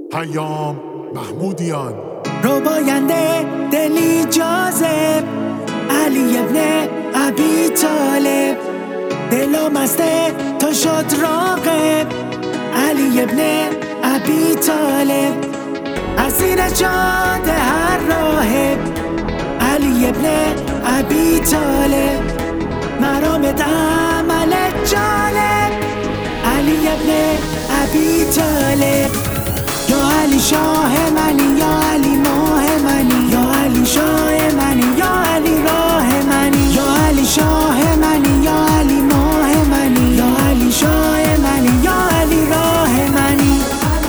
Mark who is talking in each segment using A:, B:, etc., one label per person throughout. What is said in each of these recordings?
A: پیام محمودیان.
B: رباینده دلی جاذب علی ابن ابی طالب، دلم مسته تو شد راغب علی ابن ابی طالب، اسیر جاد هر راهب علی ابن ابی طالب، مرامت عمل جالب علی ابن ابی طالب. یا علی شاه منی، یا علی ماه منی، یا علی شاه منی، یا علی راه منی، یا علی شاه منی، یا علی ماه منی، یا علی شاه منی، یا علی راه منی.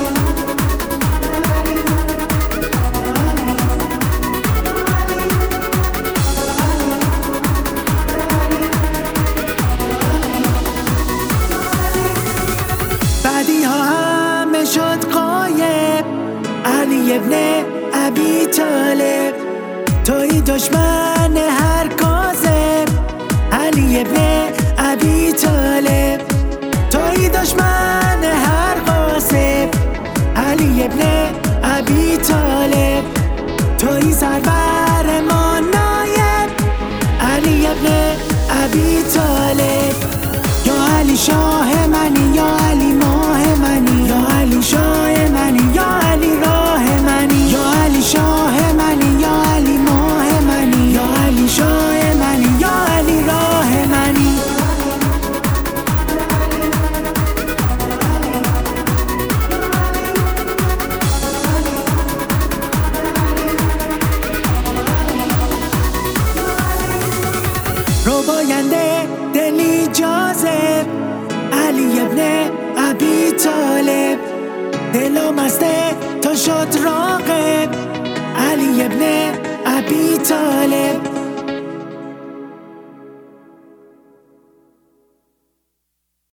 B: بعدی ها همه شد قایب علی ابن ابی طالب، توی دشمن هر کاذب علی ابن ابی طالب، توی دشمن هر غاصب علی ابن ابی طالب، توی سرور ما نایب علی ابن ابی طالب. یا علی شاه منی، یا علی ماه منی، یا علی شاه منی، یا علی راه منی، یا علی شاه منی، یا علی ماه منی، یا علی شاه منی، یا علی راه منی. رباینده دلی جاذب علی ابن ابی طالب، دلم مسته تو شد راغب علی ابن ابی